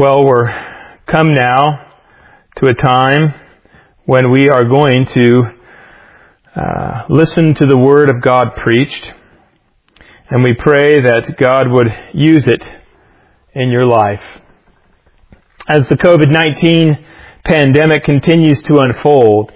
Well, we're come now to a time when we are going to listen to the Word of God preached, and we pray that God would use it in your life. As the COVID-19 pandemic continues to unfold,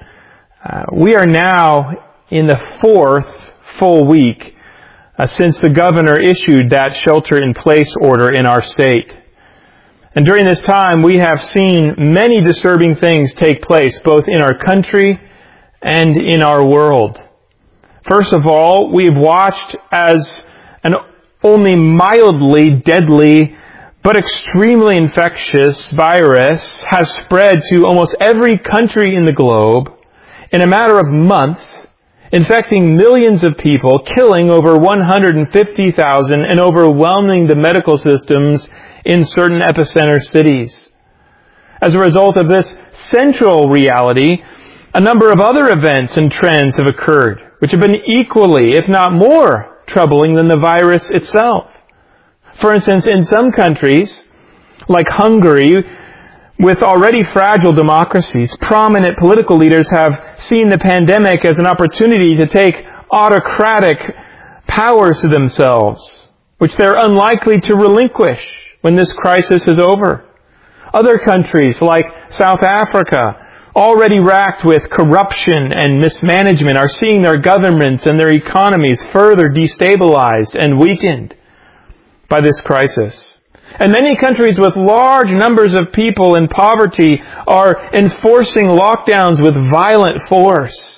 we are now in the fourth full week since the governor issued that shelter-in-place order in our state. And during this time, we have seen many disturbing things take place, both in our country and in our world. First of all, we've watched as an only mildly deadly but extremely infectious virus has spread to almost every country in the globe in a matter of months, infecting millions of people, killing over 150,000, and overwhelming the medical systems in certain epicenter cities. As a result of this central reality, a number of other events and trends have occurred, which have been equally, if not more, troubling than the virus itself. For instance, in some countries, like Hungary, with already fragile democracies, prominent political leaders have seen the pandemic as an opportunity to take autocratic powers to themselves, which they're unlikely to relinquish when this crisis is over. Other countries, like South Africa, already racked with corruption and mismanagement, are seeing their governments and their economies further destabilized and weakened by this crisis. And many countries with large numbers of people in poverty are enforcing lockdowns with violent force,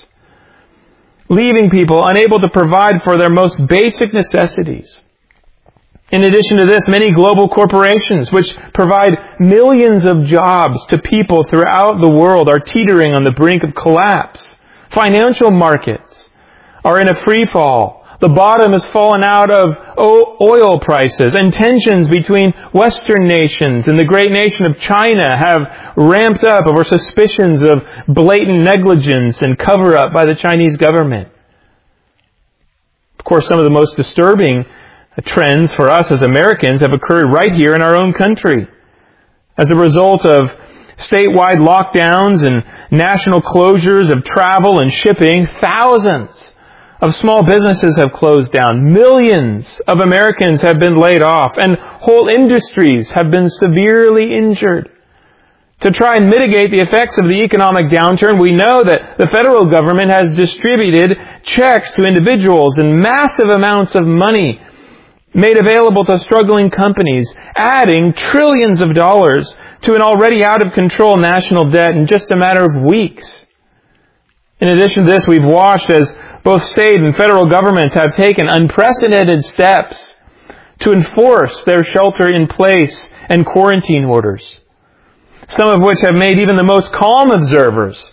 leaving people unable to provide for their most basic necessities. In addition to this, many global corporations, which provide millions of jobs to people throughout the world, are teetering on the brink of collapse. Financial markets are in a free fall. The bottom has fallen out of oil prices, and tensions between Western nations and the great nation of China have ramped up over suspicions of blatant negligence and cover-up by the Chinese government. Of course, some of the most disturbing trends for us as Americans have occurred right here in our own country. As a result of statewide lockdowns and national closures of travel and shipping, thousands of small businesses have closed down. Millions of Americans have been laid off, and whole industries have been severely injured. To try and mitigate the effects of the economic downturn, we know that the federal government has distributed checks to individuals and massive amounts of money made available to struggling companies, adding trillions of dollars to an already out-of-control national debt in just a matter of weeks. In addition to this, we've watched as both state and federal governments have taken unprecedented steps to enforce their shelter-in-place and quarantine orders, some of which have made even the most calm observers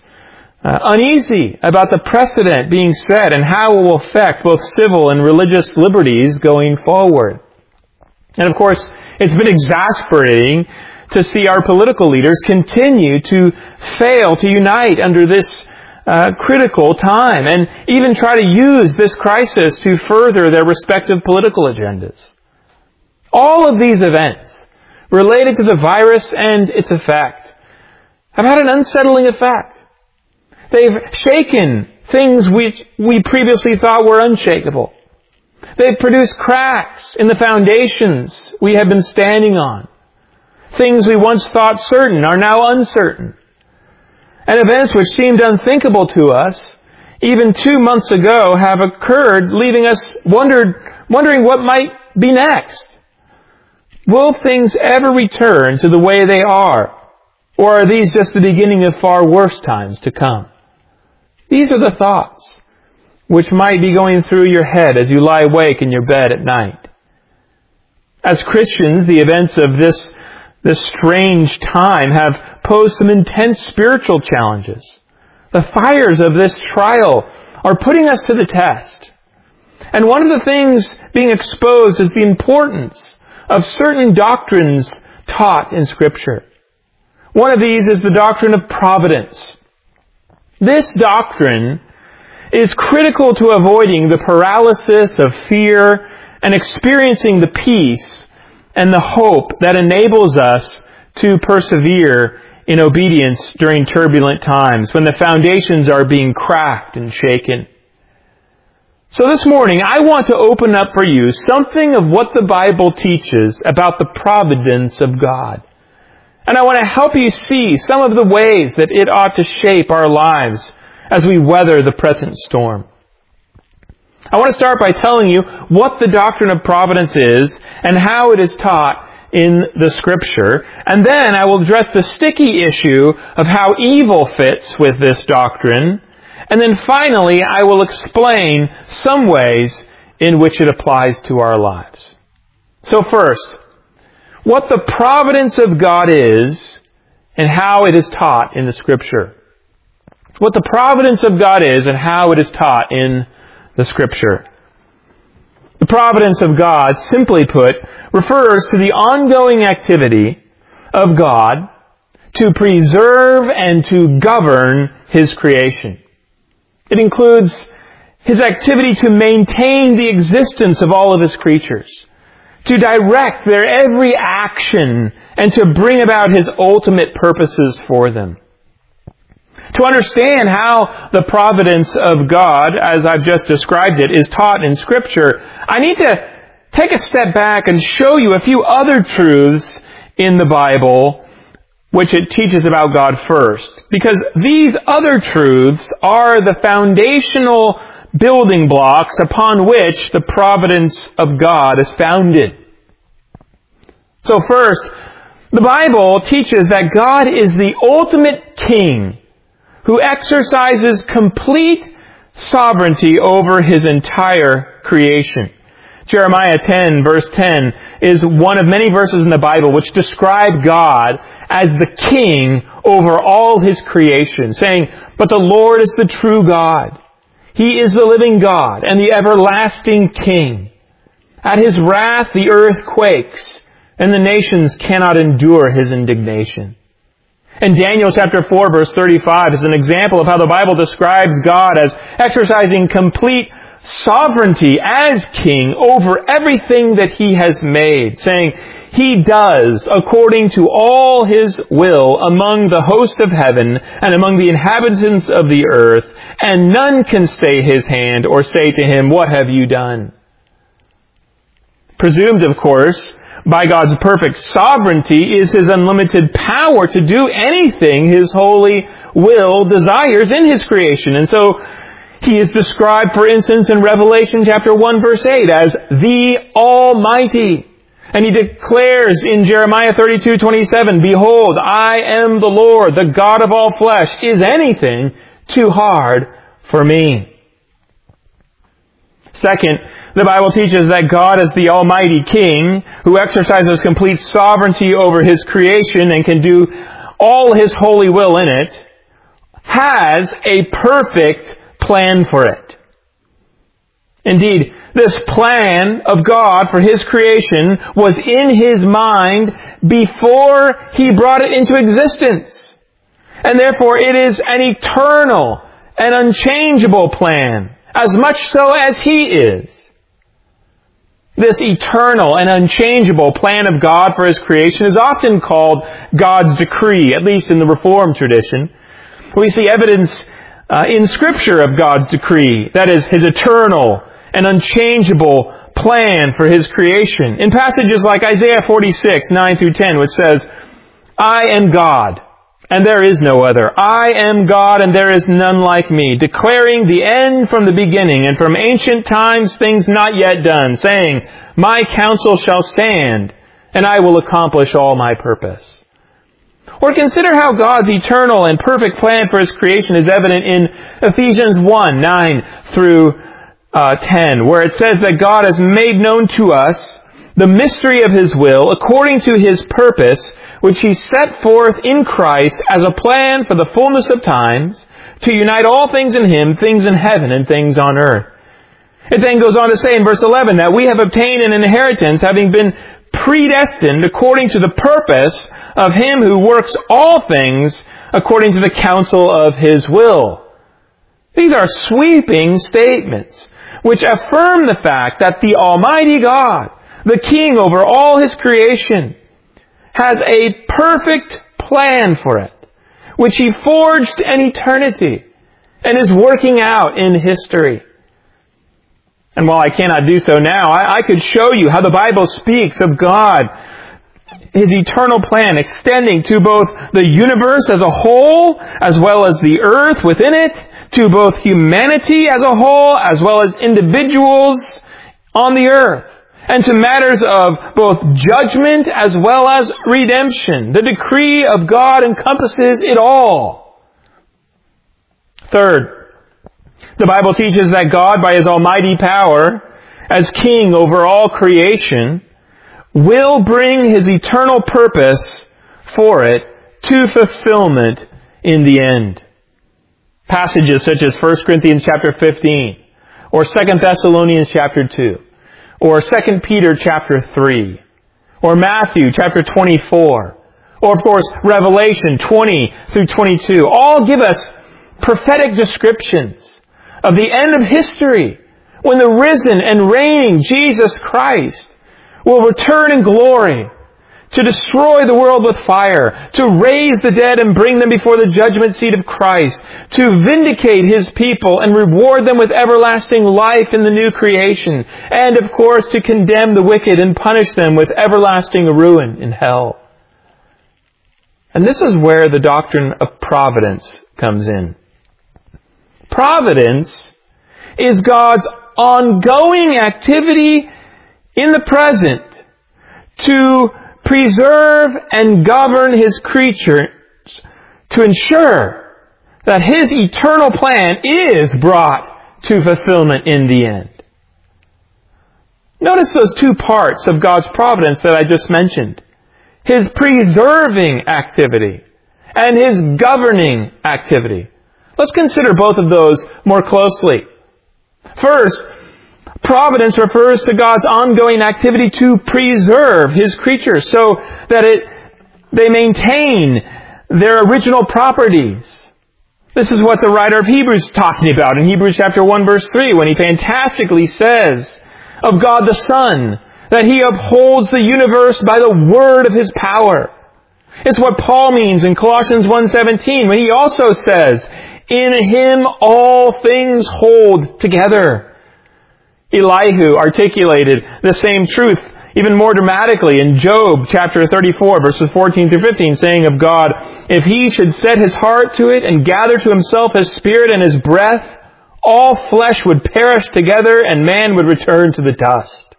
uneasy about the precedent being set and how it will affect both civil and religious liberties going forward. And of course, it's been exasperating to see our political leaders continue to fail to unite under this critical time, and even try to use this crisis to further their respective political agendas. All of these events related to the virus and its effect have had an unsettling effect. They've shaken things which we previously thought were unshakable. They've produced cracks in the foundations we have been standing on. Things we once thought certain are now uncertain. And events which seemed unthinkable to us even 2 months ago have occurred, leaving us wondering what might be next. Will things ever return to the way they are? Or are these just the beginning of far worse times to come? These are the thoughts which might be going through your head as you lie awake in your bed at night. As Christians, the events of this strange time have posed some intense spiritual challenges. The fires of this trial are putting us to the test. And one of the things being exposed is the importance of certain doctrines taught in Scripture. One of these is the doctrine of providence. This doctrine is critical to avoiding the paralysis of fear and experiencing the peace and the hope that enables us to persevere in obedience during turbulent times when the foundations are being cracked and shaken. So this morning, I want to open up for you something of what the Bible teaches about the providence of God. And I want to help you see some of the ways that it ought to shape our lives as we weather the present storm. I want to start by telling you what the doctrine of providence is and how it is taught in the Scripture. And then I will address the sticky issue of how evil fits with this doctrine. And then finally, I will explain some ways in which it applies to our lives. So first, what the providence of God is and how it is taught in the Scripture. What the providence of God is and how it is taught in the Scripture. The providence of God, simply put, refers to the ongoing activity of God to preserve and to govern His creation. It includes His activity to maintain the existence of all of His creatures, to direct their every action, and to bring about His ultimate purposes for them. To understand how the providence of God, as I've just described it, is taught in Scripture, I need to take a step back and show you a few other truths in the Bible which it teaches about God first. Because these other truths are the foundational building blocks upon which the providence of God is founded. So first, the Bible teaches that God is the ultimate king who exercises complete sovereignty over His entire creation. Jeremiah 10, verse 10, is one of many verses in the Bible which describe God as the king over all His creation, saying, "But the Lord is the true God. He is the living God and the everlasting King. At His wrath the earth quakes, and the nations cannot endure His indignation." And Daniel chapter 4, verse 35 is an example of how the Bible describes God as exercising complete sovereignty as king over everything that He has made, saying, "He does according to all His will among the host of heaven and among the inhabitants of the earth, and none can stay His hand or say to Him, 'What have you done?'" Presumed, of course, by God's perfect sovereignty is His unlimited power to do anything His holy will desires in His creation. And so He is described, for instance, in Revelation chapter 1, verse 8 as the Almighty. And He declares in Jeremiah 32:27, "Behold, I am the Lord, the God of all flesh. Is anything too hard for me?" Second, the Bible teaches that God is the Almighty King who exercises complete sovereignty over His creation and can do all His holy will in it, has a perfect plan for it. Indeed, this plan of God for His creation was in His mind before He brought it into existence. And therefore it is an eternal and unchangeable plan, as much so as He is. This eternal and unchangeable plan of God for His creation is often called God's decree, at least in the Reformed tradition. We see evidence in Scripture of God's decree, that is, His eternal and unchangeable plan for His creation. In passages like Isaiah 46, 9 through 10, which says, "I am God, and there is no other. I am God, and there is none like me, declaring the end from the beginning, and from ancient times things not yet done, saying, My counsel shall stand, and I will accomplish all my purpose." Or consider how God's eternal and perfect plan for His creation is evident in Ephesians 1, 9 through 10, where it says that God has made known to us the mystery of His will according to His purpose, which He set forth in Christ as a plan for the fullness of times, to unite all things in Him, things in heaven and things on earth. It then goes on to say in verse 11 that we have obtained an inheritance, having been predestined according to the purpose of Him who works all things according to the counsel of His will. These are sweeping statements which affirm the fact that the Almighty God, the King over all His creation, has a perfect plan for it, which He forged in eternity and is working out in history. And while I cannot do so now, I could show you how the Bible speaks of God, His eternal plan extending to both the universe as a whole, as well as the earth within it, to both humanity as a whole, as well as individuals on the earth, and to matters of both judgment as well as redemption. The decree of God encompasses it all. Third, the Bible teaches that God, by His almighty power, as King over all creation, will bring His eternal purpose for it to fulfillment in the end. Passages such as 1 Corinthians chapter 15, or 2 Thessalonians chapter 2, or 2 Peter chapter 3, or Matthew chapter 24, or of course Revelation 20 through 22, all give us prophetic descriptions of the end of history, when the risen and reigning Jesus Christ will return in glory to destroy the world with fire, to raise the dead and bring them before the judgment seat of Christ, to vindicate His people and reward them with everlasting life in the new creation, and of course to condemn the wicked and punish them with everlasting ruin in hell. And this is where the doctrine of providence comes in. Providence is God's ongoing activity in the present to preserve and govern His creatures, to ensure that His eternal plan is brought to fulfillment in the end. Notice those two parts of God's providence that I just mentioned. His preserving activity and His governing activity. Let's consider both of those more closely. First, providence refers to God's ongoing activity to preserve His creatures so that they maintain their original properties. This is what the writer of Hebrews is talking about in Hebrews chapter 1 verse 3, when he fantastically says of God the Son that He upholds the universe by the word of His power. It's what Paul means in Colossians 1:17 when he also says, "In Him all things hold together." Elihu articulated the same truth even more dramatically in Job chapter 34 verses 14 through 15, saying of God, "If He should set His heart to it and gather to Himself His spirit and His breath, all flesh would perish together and man would return to the dust."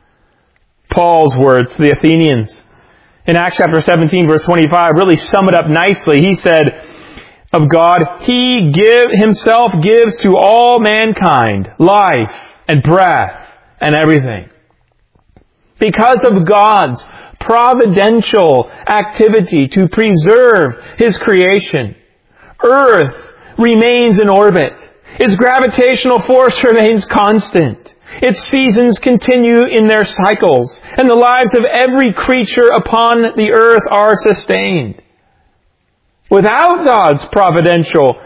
Paul's words to the Athenians in Acts chapter 17 verse 25 really sum it up nicely. He said of God, He Himself gives to all mankind life and breath and everything. Because of God's providential activity to preserve His creation, Earth remains in orbit. Its gravitational force remains constant. Its seasons continue in their cycles, and the lives of every creature upon the earth are sustained. Without God's providential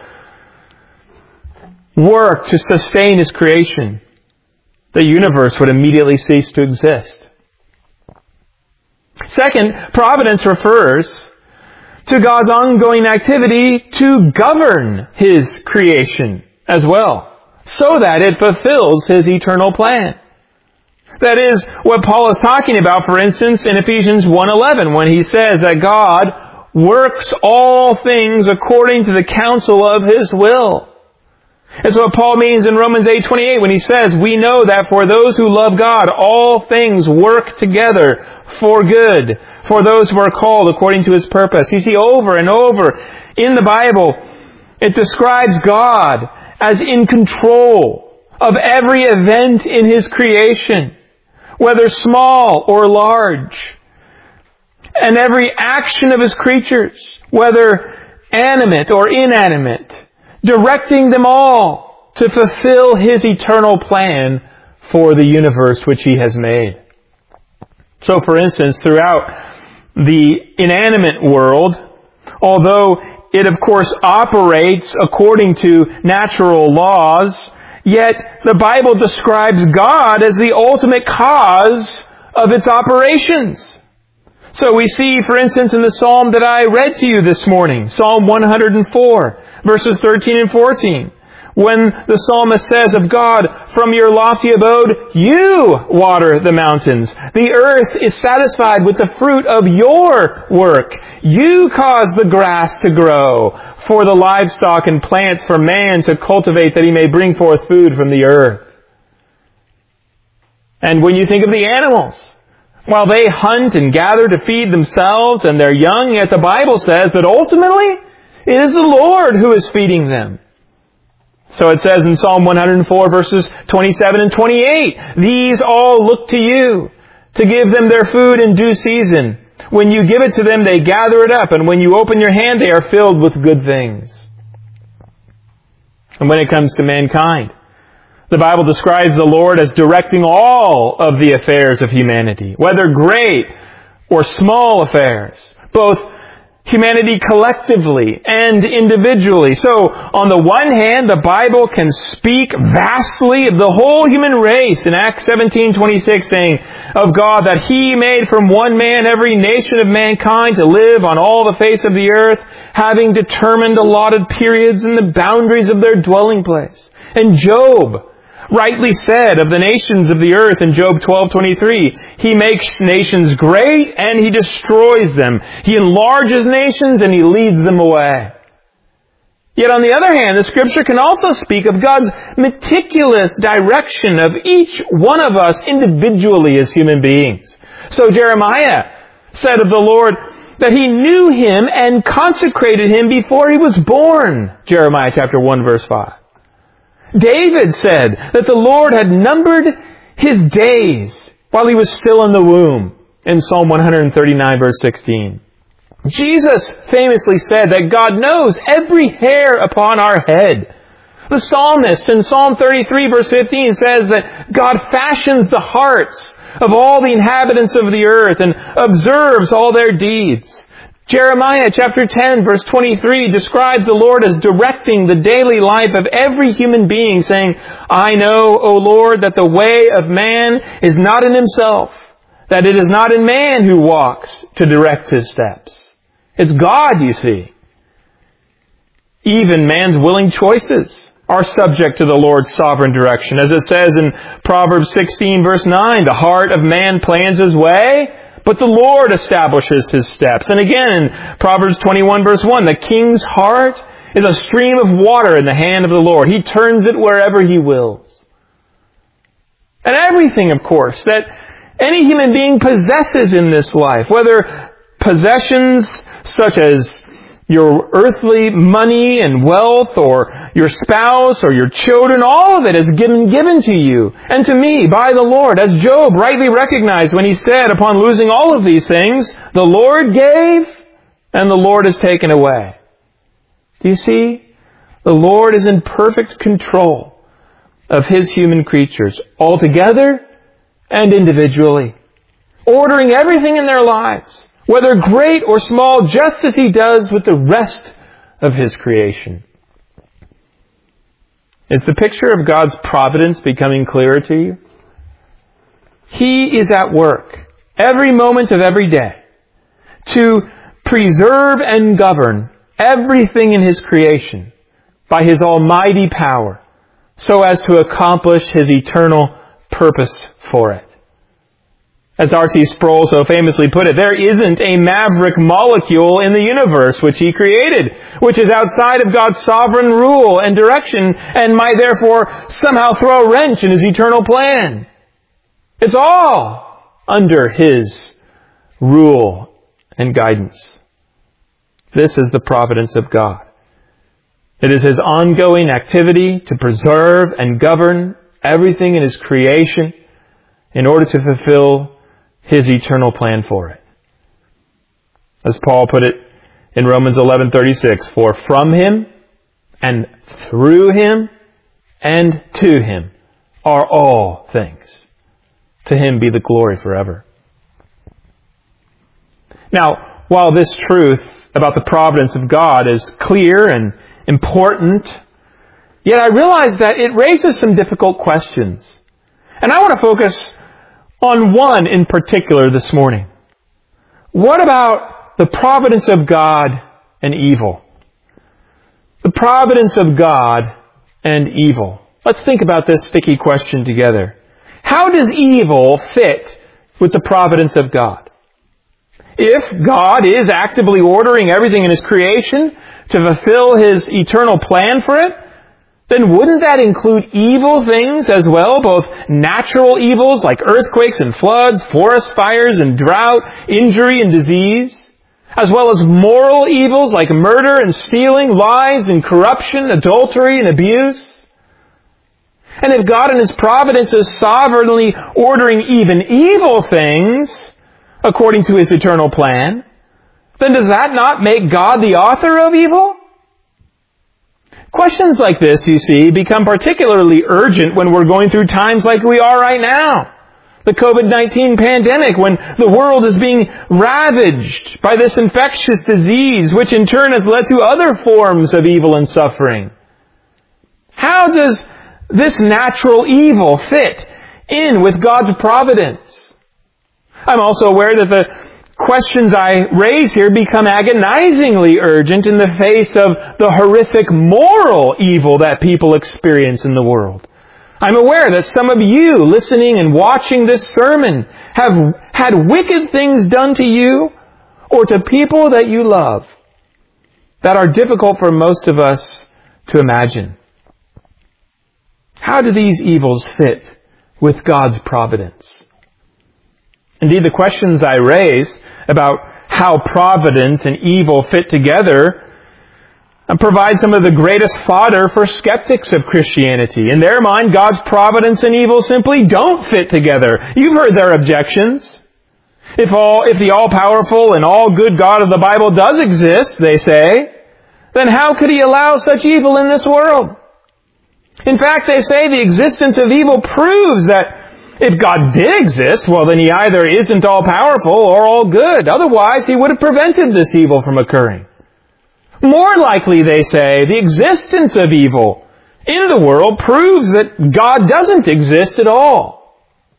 work to sustain His creation, the universe would immediately cease to exist. Second, providence refers to God's ongoing activity to govern His creation as well, so that it fulfills His eternal plan. That is what Paul is talking about, for instance, in Ephesians 1:11, when he says that God works all things according to the counsel of His will. It's what Paul means in Romans 8:28 when he says, "We know that for those who love God, all things work together for good, for those who are called according to His purpose." You see, over and over in the Bible, it describes God as in control of every event in His creation, whether small or large, and every action of His creatures, whether animate or inanimate, directing them all to fulfill His eternal plan for the universe which He has made. So, for instance, throughout the inanimate world, although it of course operates according to natural laws, yet the Bible describes God as the ultimate cause of its operations. So we see, for instance, in the psalm that I read to you this morning, Psalm 104, verses 13 and 14, when the psalmist says of God, "From your lofty abode, you water the mountains. The earth is satisfied with the fruit of your work. You cause the grass to grow for the livestock and plants for man to cultivate that he may bring forth food from the earth." And when you think of the animals, while they hunt and gather to feed themselves and their young, yet the Bible says that ultimately it is the Lord who is feeding them. So it says in Psalm 104 verses 27 and 28, "These all look to you to give them their food in due season. When you give it to them, they gather it up, and when you open your hand, they are filled with good things." And when it comes to mankind, the Bible describes the Lord as directing all of the affairs of humanity, whether great or small affairs, both humanity collectively and individually. So, on the one hand, the Bible can speak vastly of the whole human race in Acts 17:26, saying of God that He made from one man every nation of mankind to live on all the face of the earth, having determined allotted periods and the boundaries of their dwelling place. And Job rightly said of the nations of the earth in Job 12:23, "He makes nations great and He destroys them. He enlarges nations and He leads them away." Yet on the other hand, the Scripture can also speak of God's meticulous direction of each one of us individually as human beings. So Jeremiah said of the Lord that He knew him and consecrated him before he was born. Jeremiah chapter 1 verse 5. David said that the Lord had numbered his days while he was still in the womb in Psalm 139 verse 16. Jesus famously said that God knows every hair upon our head. The psalmist in Psalm 33 verse 15 says that God fashions the hearts of all the inhabitants of the earth and observes all their deeds. Jeremiah chapter 10 verse 23 describes the Lord as directing the daily life of every human being, saying, "I know, O Lord, that the way of man is not in himself, that it is not in man who walks to direct his steps." It's God, you see. Even man's willing choices are subject to the Lord's sovereign direction. As it says in Proverbs 16 verse 9, "The heart of man plans his way, but the Lord establishes his steps." And again in Proverbs 21 verse 1, "The king's heart is a stream of water in the hand of the Lord. He turns it wherever He wills." And everything, of course, that any human being possesses in this life, whether possessions such as your earthly money and wealth, or your spouse, or your children, all of it is given to you and to me by the Lord, as Job rightly recognized when he said, upon losing all of these things, "The Lord gave, and the Lord has taken away." Do you see? The Lord is in perfect control of His human creatures, altogether and individually, ordering everything in their lives, whether great or small, just as He does with the rest of His creation. Is the picture of God's providence becoming clearer to you? He is at work every moment of every day to preserve and govern everything in His creation by His almighty power, so as to accomplish His eternal purpose for it. As R.C. Sproul so famously put it, there isn't a maverick molecule in the universe which He created, which is outside of God's sovereign rule and direction, and might therefore somehow throw a wrench in His eternal plan. It's all under His rule and guidance. This is the providence of God. It is His ongoing activity to preserve and govern everything in His creation in order to fulfill His eternal plan for it. As Paul put it in Romans 11:36, "For from Him and through Him and to Him are all things. To Him be the glory forever." Now, while this truth about the providence of God is clear and important, yet I realize that it raises some difficult questions. And I want to focus on one in particular this morning. what about the providence of God and evil? The providence of God and evil. Let's think about this sticky question together. How does evil fit with the providence of God? If God is actively ordering everything in His creation to fulfill His eternal plan for it, then wouldn't that include evil things as well, both natural evils like earthquakes and floods, forest fires and drought, injury and disease, as well as moral evils like murder and stealing, lies and corruption, adultery and abuse? And if God in His providence is sovereignly ordering even evil things according to His eternal plan, then does that not make God the author of evil? Questions like this, you see, become particularly urgent when we're going through times like we are right now. The COVID-19 pandemic, when the world is being ravaged by this infectious disease, which in turn has led to other forms of evil and suffering. How does this natural evil fit in with God's providence? I'm also aware that the questions I raise here become agonizingly urgent in the face of the horrific moral evil that people experience in the world. I'm aware that some of you listening and watching this sermon have had wicked things done to you or to people that you love that are difficult for most of us to imagine. How do these evils fit with God's providence? Indeed, the questions I raise about how providence and evil fit together provide some of the greatest fodder for skeptics of Christianity. In their mind, God's providence and evil simply don't fit together. You've heard their objections. If the all-powerful and all-good God of the Bible does exist, they say, then how could He allow such evil in this world? In fact, they say the existence of evil proves that if God did exist, well, then He either isn't all-powerful or all-good. Otherwise, He would have prevented this evil from occurring. More likely, they say, the existence of evil in the world proves that God doesn't exist at all.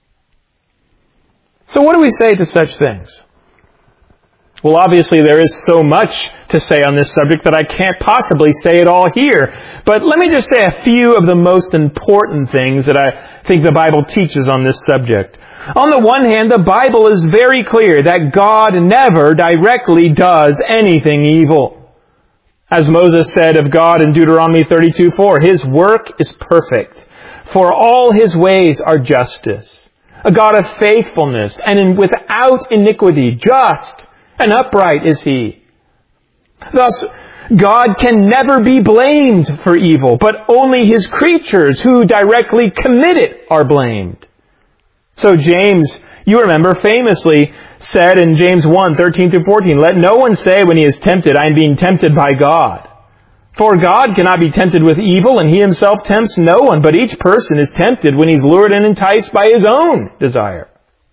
So what do we say to such things? Well, obviously there is so much to say on this subject that I can't possibly say it all here. But let me just say a few of the most important things that I think the Bible teaches on this subject. On the one hand, the Bible is very clear that God never directly does anything evil. As Moses said of God in Deuteronomy 32:4, His work is perfect, for all His ways are justice. A God of faithfulness and without iniquity, just and upright is He. Thus, God can never be blamed for evil, but only His creatures who directly commit it are blamed. So James, you remember, famously said in James 1:13-14, let no one say when he is tempted, I am being tempted by God. For God cannot be tempted with evil, and He Himself tempts no one, but each person is tempted when he's lured and enticed by his own desire.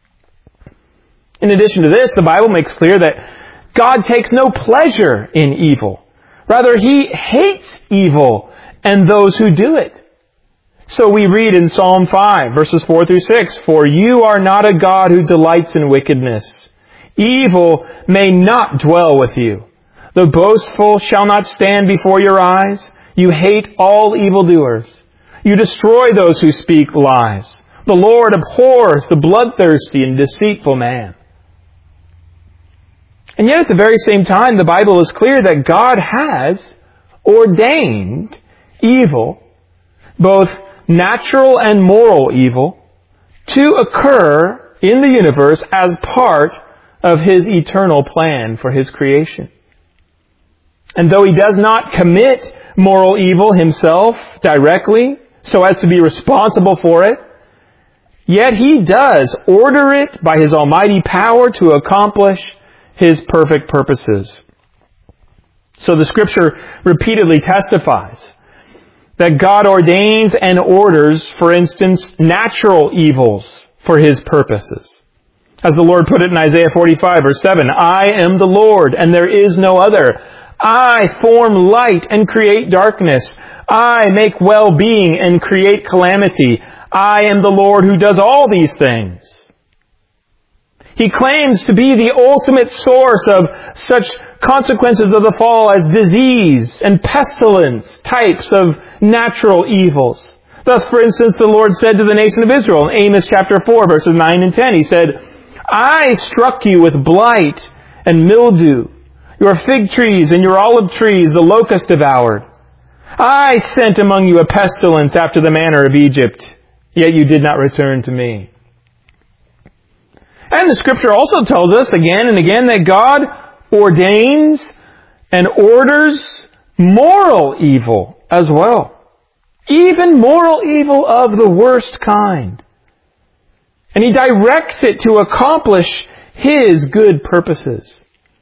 In addition to this, the Bible makes clear that God takes no pleasure in evil. Rather, He hates evil and those who do it. So we read in Psalm 5, verses 4-6, For you are not a God who delights in wickedness. Evil may not dwell with you. The boastful shall not stand before your eyes. You hate all evildoers. You destroy those who speak lies. The Lord abhors the bloodthirsty and deceitful man. And yet at the very same time, the Bible is clear that God has ordained evil, both natural and moral evil, to occur in the universe as part of His eternal plan for His creation. And though He does not commit moral evil Himself directly, so as to be responsible for it, yet He does order it by His almighty power to accomplish His perfect purposes. So the Scripture repeatedly testifies that God ordains and orders, for instance, natural evils for His purposes. As the Lord put it in Isaiah 45, verse 7, I am the Lord, and there is no other. I form light and create darkness. I make well-being and create calamity. I am the Lord who does all these things. He claims to be the ultimate source of such consequences of the fall as disease and pestilence, types of natural evils. Thus, for instance, the Lord said to the nation of Israel in Amos chapter 4, verses 9 and 10, He said, I struck you with blight and mildew. Your fig trees and your olive trees the locust devoured. I sent among you a pestilence after the manner of Egypt, yet you did not return to me. And the Scripture also tells us again and again that God ordains and orders moral evil as well. Even moral evil of the worst kind. And He directs it to accomplish His good purposes.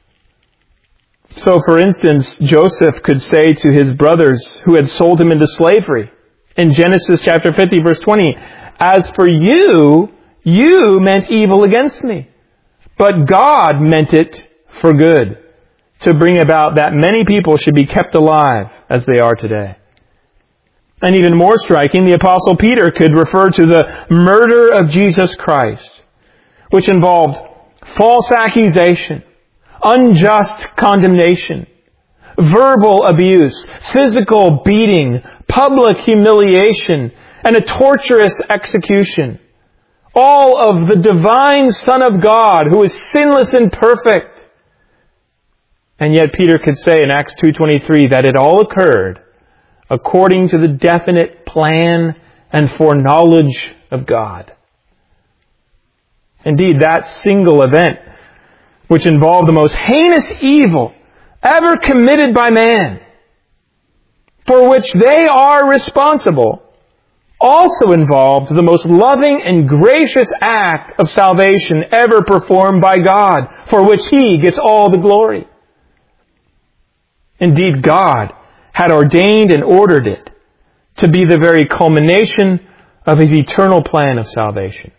So, for instance, Joseph could say to his brothers who had sold him into slavery in Genesis chapter 50, verse 20, As for you, you meant evil against me, but God meant it for good, to bring about that many people should be kept alive as they are today. And even more striking, the Apostle Peter could refer to the murder of Jesus Christ, which involved false accusation, unjust condemnation, verbal abuse, physical beating, public humiliation, and a torturous execution. All of the divine Son of God, who is sinless and perfect. And yet Peter could say in Acts 2:23 that it all occurred according to the definite plan and foreknowledge of God. Indeed, that single event, which involved the most heinous evil ever committed by man, for which they are responsible, also involved the most loving and gracious act of salvation ever performed by God, for which He gets all the glory. Indeed, God had ordained and ordered it to be the very culmination of His eternal plan of salvation.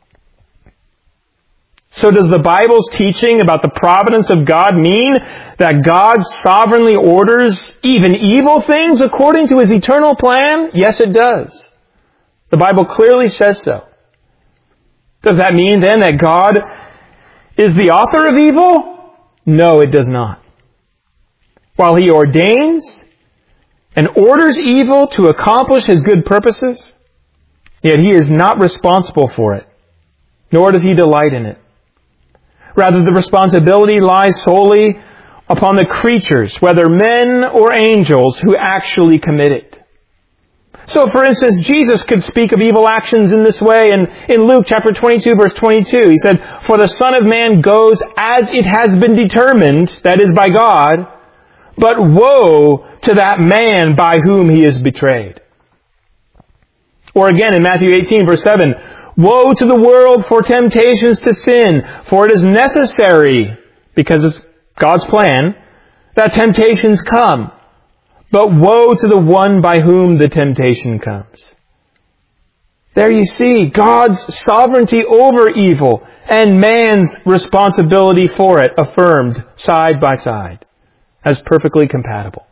So does the Bible's teaching about the providence of God mean that God sovereignly orders even evil things according to His eternal plan? Yes, it does. The Bible clearly says so. Does that mean then that God is the author of evil? No, it does not. While He ordains and orders evil to accomplish His good purposes, yet He is not responsible for it, nor does He delight in it. Rather, the responsibility lies solely upon the creatures, whether men or angels, who actually commit it. So, for instance, Jesus could speak of evil actions in this way in Luke chapter 22, verse 22. He said, For the Son of Man goes as it has been determined, that is by God, but woe to that man by whom He is betrayed. Or again in Matthew 18, verse 7, Woe to the world for temptations to sin, for it is necessary, because it's God's plan, that temptations come. But woe to the one by whom the temptation comes. There you see God's sovereignty over evil and man's responsibility for it affirmed side by side as perfectly compatible.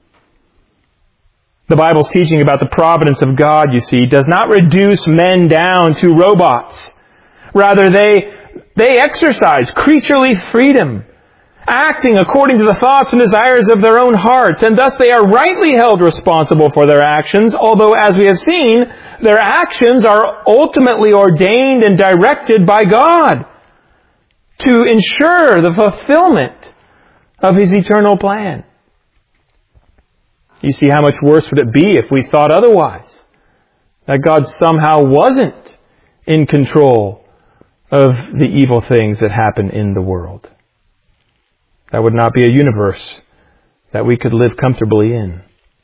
The Bible's teaching about the providence of God, you see, does not reduce men down to robots. Rather, they exercise creaturely freedom, acting according to the thoughts and desires of their own hearts, and thus they are rightly held responsible for their actions, although, as we have seen, their actions are ultimately ordained and directed by God to ensure the fulfillment of His eternal plan. You see, how much worse would it be if we thought otherwise? That God somehow wasn't in control of the evil things that happen in the world. That would not be a universe that we could live comfortably in.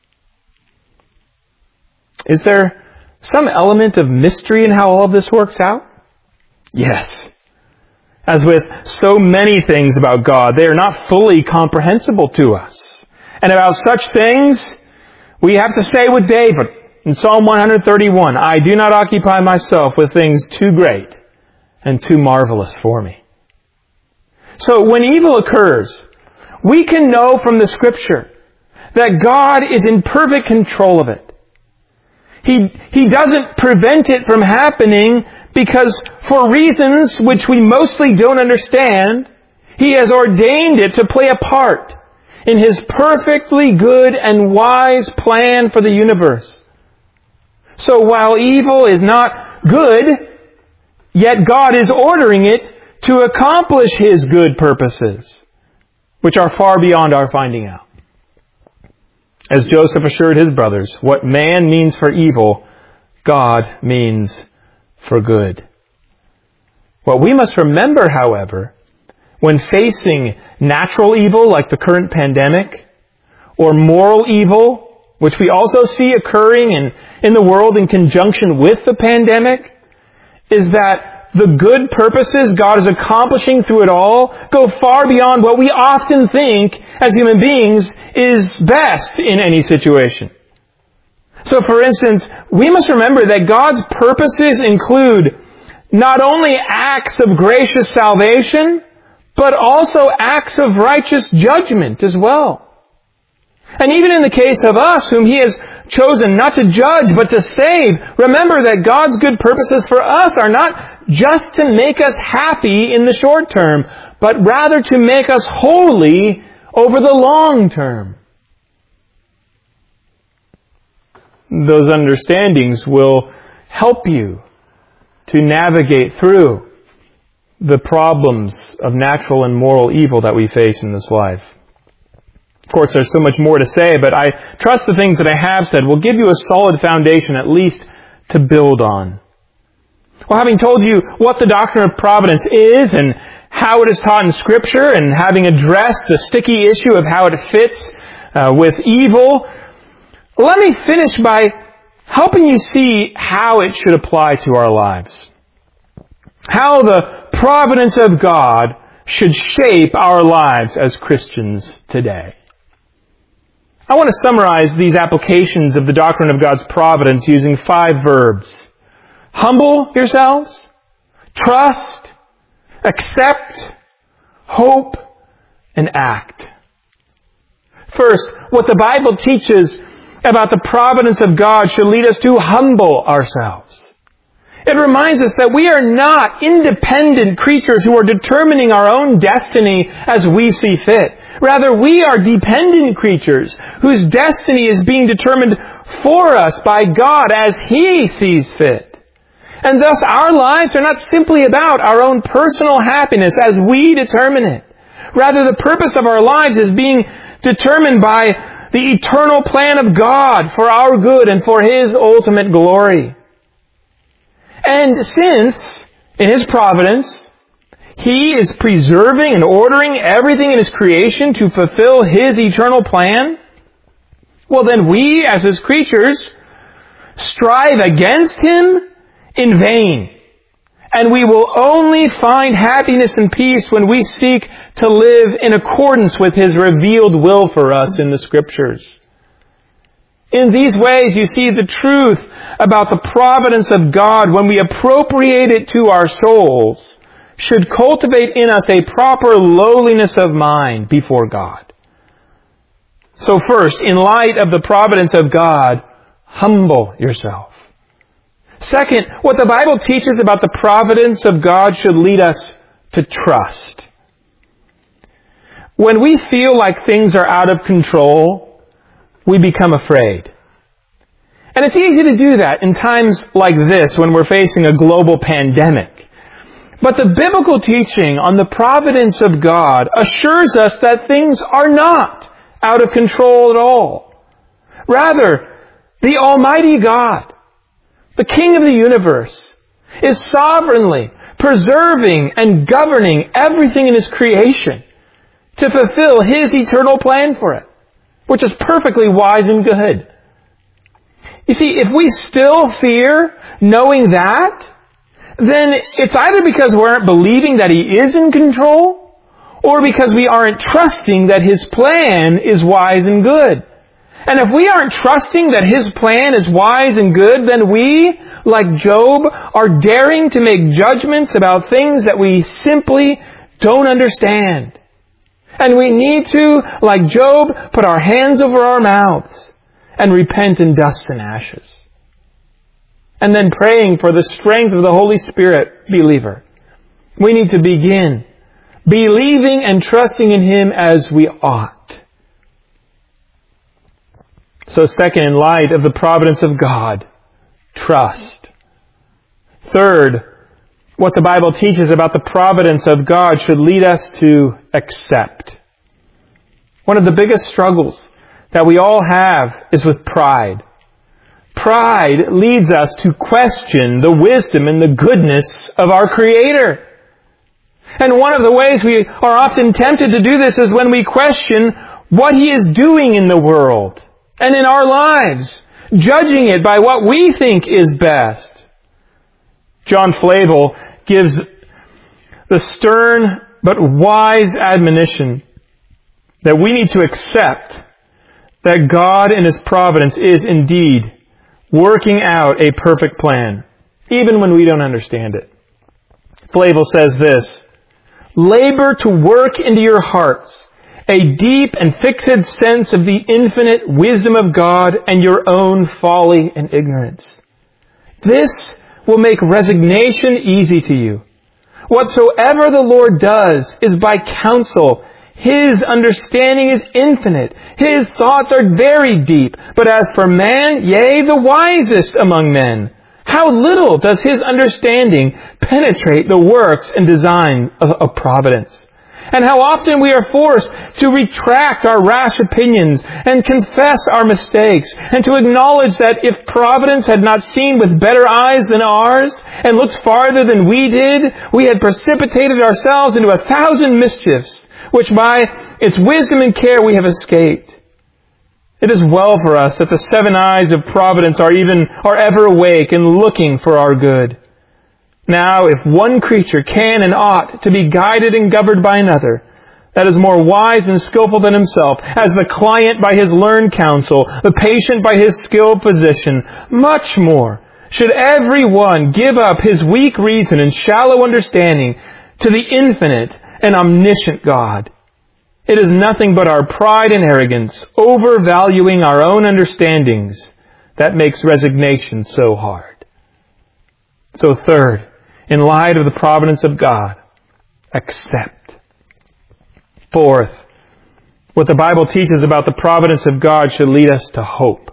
Is there some element of mystery in how all of this works out? Yes. As with so many things about God, they are not fully comprehensible to us. And about such things, we have to say with David in Psalm 131, I do not occupy myself with things too great and too marvelous for me. So when evil occurs, we can know from the Scripture that God is in perfect control of it. He doesn't prevent it from happening because for reasons which we mostly don't understand, He has ordained it to play a part in His perfectly good and wise plan for the universe. So while evil is not good, yet God is ordering it to accomplish His good purposes, which are far beyond our finding out. As Joseph assured his brothers, what man means for evil, God means for good. What we must remember, however, when facing natural evil like the current pandemic, or moral evil, which we also see occurring in the world in conjunction with the pandemic, is that the good purposes God is accomplishing through it all go far beyond what we often think as human beings is best in any situation. So for instance, we must remember that God's purposes include not only acts of gracious salvation, but also acts of righteous judgment as well. And even in the case of us, whom He has chosen not to judge, but to save, remember that God's good purposes for us are not just to make us happy in the short term, but rather to make us holy over the long term. Those understandings will help you to navigate through the problems of natural and moral evil that we face in this life. Of course, there's so much more to say, but I trust the things that I have said will give you a solid foundation, at least, to build on. Well, having told you what the doctrine of providence is and how it is taught in Scripture, and having addressed the sticky issue of how it fits with evil, let me finish by helping you see how it should apply to our lives. How the providence of God should shape our lives as Christians today. I want to summarize these applications of the doctrine of God's providence using 5 verbs. Humble yourselves, trust, accept, hope, and act. First, what the Bible teaches about the providence of God should lead us to humble ourselves. It reminds us that we are not independent creatures who are determining our own destiny as we see fit. Rather, we are dependent creatures whose destiny is being determined for us by God as He sees fit. And thus our lives are not simply about our own personal happiness as we determine it. Rather, the purpose of our lives is being determined by the eternal plan of God for our good and for His ultimate glory. And since, in His providence, He is preserving and ordering everything in His creation to fulfill His eternal plan, well then we, as His creatures, strive against Him in vain. And we will only find happiness and peace when we seek to live in accordance with His revealed will for us in the Scriptures. In these ways, you see the truth about the providence of God, when we appropriate it to our souls, should cultivate in us a proper lowliness of mind before God. So first, in light of the providence of God, humble yourself. Second, what the Bible teaches about the providence of God should lead us to trust. When we feel like things are out of control, we become afraid. And it's easy to do that in times like this when we're facing a global pandemic. But the biblical teaching on the providence of God assures us that things are not out of control at all. Rather, the Almighty God, the King of the universe, is sovereignly preserving and governing everything in His creation to fulfill His eternal plan for it, which is perfectly wise and good. You see, if we still fear knowing that, then it's either because we aren't believing that He is in control, or because we aren't trusting that His plan is wise and good. And if we aren't trusting that His plan is wise and good, then we, like Job, are daring to make judgments about things that we simply don't understand. And we need to, like Job, put our hands over our mouths and repent in dust and ashes. and then praying for the strength of the Holy Spirit, believer. We need to begin believing and trusting in Him as we ought. So second, in light of the providence of God, trust. Third, what the Bible teaches about the providence of God should lead us to accept. One of the biggest struggles that we all have is with pride. Pride leads us to question the wisdom and the goodness of our Creator. And one of the ways we are often tempted to do this is when we question what He is doing in the world and in our lives, judging it by what we think is best. John Flavel gives the stern but wise admonition that we need to accept that God in His providence is indeed working out a perfect plan, even when we don't understand it. Flavel says this, "Labor to work into your hearts a deep and fixed sense of the infinite wisdom of God and your own folly and ignorance. This will make resignation easy to you. Whatsoever the Lord does is by counsel. His understanding is infinite. His thoughts are very deep. But as for man, yea, the wisest among men, how little does his understanding penetrate the works and design of providence. And how often we are forced to retract our rash opinions and confess our mistakes and to acknowledge that if providence had not seen with better eyes than ours and looked farther than we did, we had precipitated ourselves into 1,000 mischiefs, which by its wisdom and care we have escaped. It is well for us that the 7 eyes of providence are ever awake and looking for our good. Now, if one creature can and ought to be guided and governed by another, that is more wise and skillful than himself, as the client by his learned counsel, the patient by his skilled physician, much more should every one give up his weak reason and shallow understanding to the infinite and omniscient God. It is nothing but our pride and arrogance, overvaluing our own understandings, that makes resignation so hard. So third, in light of the providence of God, accept. Fourth, what the Bible teaches about the providence of God should lead us to hope.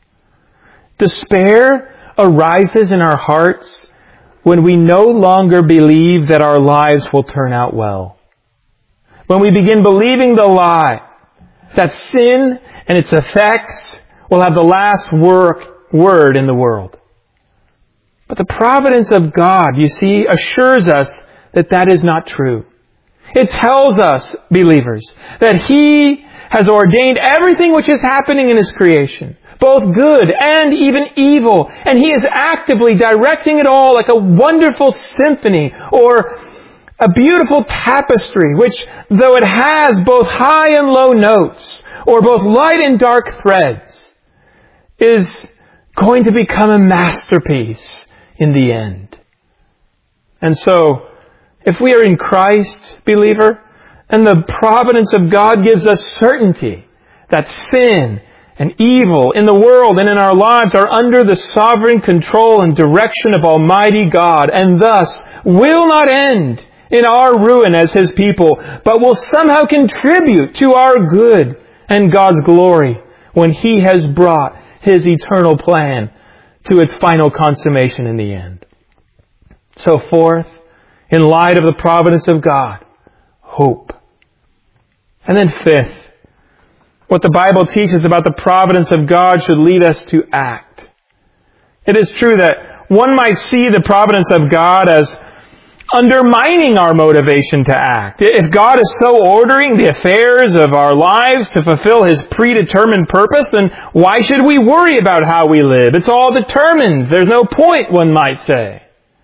Despair arises in our hearts when we no longer believe that our lives will turn out well. When we begin believing the lie that sin and its effects will have the last word in the world. But the providence of God, you see, assures us that that is not true. It tells us, believers, that He has ordained everything which is happening in His creation, both good and even evil, and He is actively directing it all like a wonderful symphony or a beautiful tapestry, which, though it has both high and low notes, or both light and dark threads, is going to become a masterpiece in the end. And so, if we are in Christ, believer, and the providence of God gives us certainty that sin and evil in the world and in our lives are under the sovereign control and direction of Almighty God, and thus will not end in our ruin as His people, but will somehow contribute to our good and God's glory when He has brought His eternal plan to its final consummation in the end. So fourth, in light of the providence of God, hope. And then fifth, what the Bible teaches about the providence of God should lead us to act. It is true that one might see the providence of God as undermining our motivation to act. If God is so ordering the affairs of our lives to fulfill His predetermined purpose, then why should we worry about how we live? It's all determined. There's no point, one might say.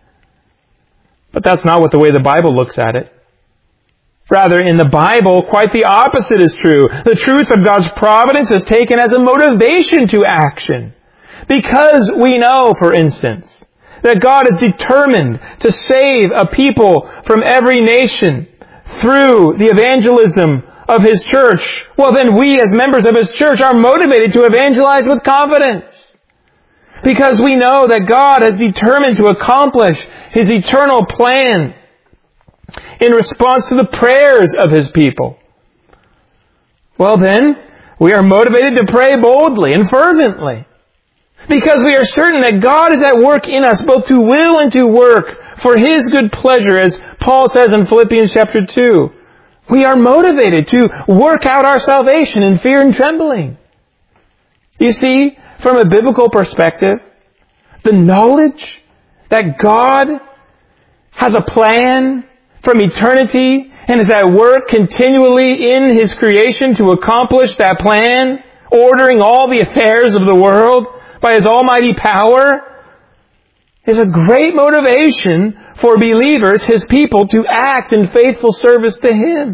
But that's not what the way the Bible looks at it. Rather, in the Bible, quite the opposite is true. The truth of God's providence is taken as a motivation to action. Because we know, for instance, that God is determined to save a people from every nation through the evangelism of His church. Well, then we as members of His church are motivated to evangelize with confidence. Because we know that God has determined to accomplish His eternal plan in response to the prayers of His people. Well then, we are motivated to pray boldly and fervently. Because we are certain that God is at work in us, both to will and to work for His good pleasure, as Paul says in Philippians chapter 2. We are motivated to work out our salvation in fear and trembling. You see, from a biblical perspective, the knowledge that God has a plan from eternity and is at work continually in His creation to accomplish that plan, ordering all the affairs of the world by His almighty power, is a great motivation for believers, His people, to act in faithful service to Him.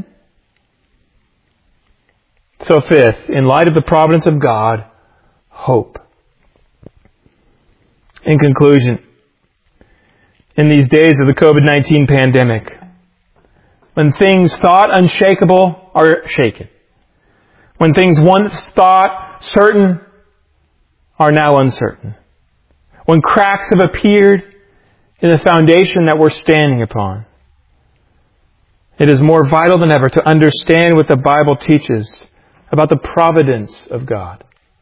So fifth, in light of the providence of God, hope. In conclusion, in these days of the COVID-19 pandemic, when things thought unshakable are shaken, when things once thought certain are now uncertain, when cracks have appeared in the foundation that we're standing upon, it is more vital than ever to understand what the Bible teaches about the providence of God.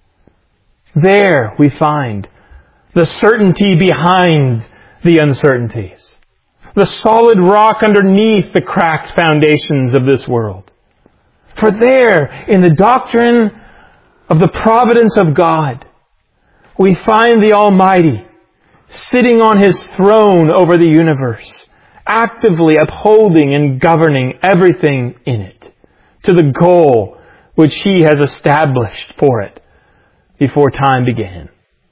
There we find the certainty behind the uncertainties, the solid rock underneath the cracked foundations of this world. For there, in the doctrine of the providence of God, we find the Almighty sitting on His throne over the universe, actively upholding and governing everything in it to the goal which He has established for it before time began.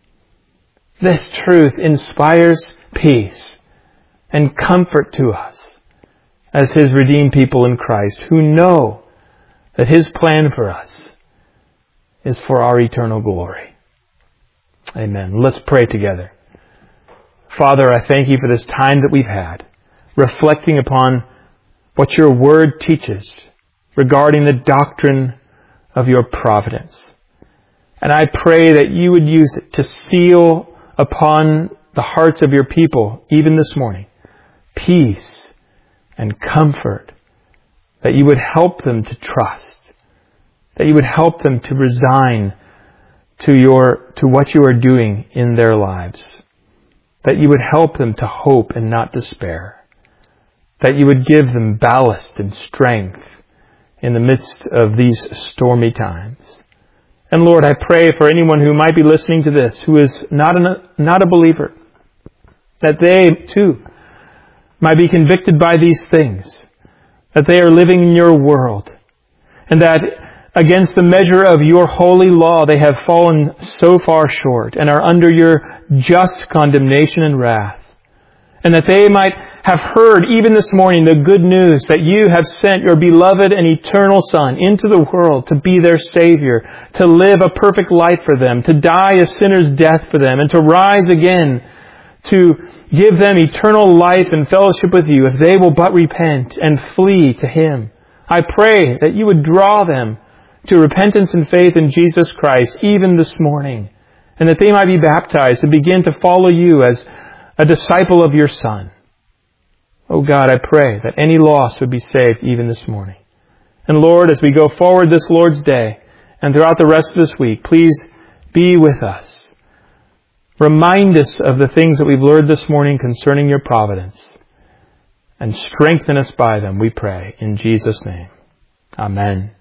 This truth inspires peace and comfort to us as His redeemed people in Christ, who know that His plan for us is for our eternal glory. Amen. Let's pray together. Father, I thank You for this time that we've had, reflecting upon what Your Word teaches regarding the doctrine of Your providence. And I pray that You would use it to seal upon the hearts of Your people, even this morning, peace and comfort, that You would help them to trust, that You would help them to resign to what You are doing in their lives, that You would help them to hope and not despair, that You would give them ballast and strength in the midst of these stormy times. And Lord, I pray for anyone who might be listening to this who is not a believer, that they too might be convicted by these things, that they are living in Your world, and that against the measure of Your holy law they have fallen so far short and are under Your just condemnation and wrath. And that they might have heard even this morning the good news that You have sent Your beloved and eternal Son into the world to be their Savior, to live a perfect life for them, to die a sinner's death for them, and to rise again to give them eternal life and fellowship with You if they will but repent and flee to Him. I pray that You would draw them to repentance and faith in Jesus Christ even this morning, and that they might be baptized and begin to follow You as a disciple of Your Son. Oh God, I pray that any lost would be saved even this morning. And Lord, as we go forward this Lord's Day and throughout the rest of this week, please be with us. Remind us of the things that we've learned this morning concerning Your providence, and strengthen us by them, we pray, in Jesus' name. Amen.